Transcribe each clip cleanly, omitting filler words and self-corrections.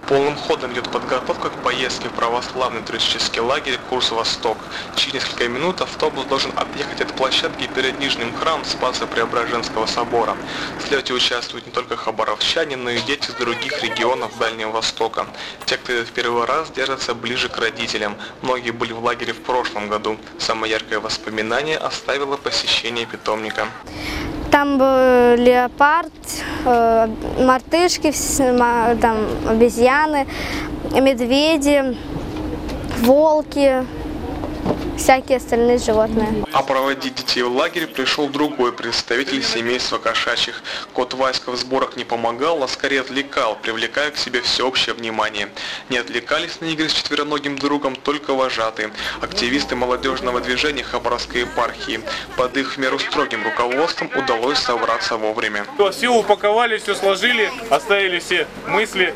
Полным ходом идет подготовка к поездке в православный туристический лагерь «Курс Восток». Через несколько минут автобус должен отъехать от площадки перед Нижним храмом Спасо-Преображенского собора. В слете участвуют не только хабаровчане, но и дети из других регионов Дальнего Востока. Те, кто идет в первый раз, держатся ближе к родителям. Многие были в лагере в прошлом году. Самое яркое воспоминание оставило посещение питомника. Там был леопард, мартышки, там обезьяны, медведи, волки, всякие остальные животные. А проводить детей в лагерь пришел другой представитель семейства кошачьих. Кот Васька в сборах не помогал, а скорее отвлекал, привлекая к себе всеобщее внимание. Не отвлекались на игры с четвероногим другом только вожатые, активисты молодежного движения Хабаровской епархии. Под их в меру строгим руководством удалось собраться вовремя. Все упаковали, все сложили, оставили все мысли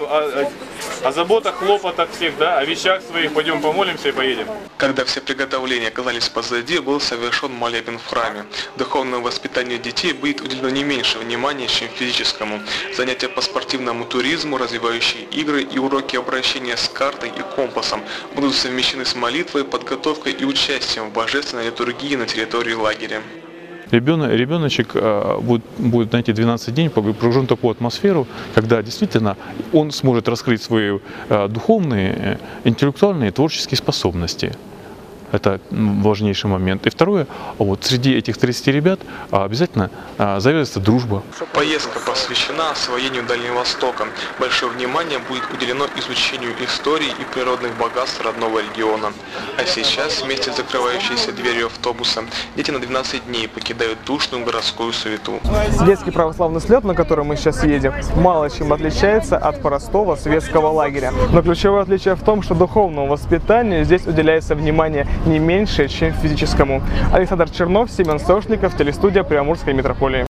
о заботах, хлопотах всех, да, о вещах своих. Пойдем помолимся и поедем. Когда все приготовления оказались позади, был совершен молебен в храме. Духовному воспитанию детей будет уделено не меньше внимания, чем физическому. Занятия по спортивному туризму, развивающие игры и уроки обращения с картой и компасом будут совмещены с молитвой, подготовкой и участием в божественной литургии на территории лагеря. Ребеночек будет на эти 12 дней погружен в такую атмосферу, когда действительно он сможет раскрыть свои духовные, интеллектуальные, творческие способности. Это важнейший момент. И второе, вот среди этих 30 ребят обязательно завязывается дружба. Поездка посвящена освоению Дальнего Востока. Большое внимание будет уделено изучению истории и природных богатств родного региона. А сейчас, вместе с закрывающейся дверью автобуса, дети на 12 дней покидают душную городскую суету. Детский православный слет, на который мы сейчас едем, мало чем отличается от простого светского лагеря. Но ключевое отличие в том, что духовному воспитанию здесь уделяется внимание не меньше, чем физическому. Александр Чернов, Семен Сошников, телестудия Приамурской метрополии.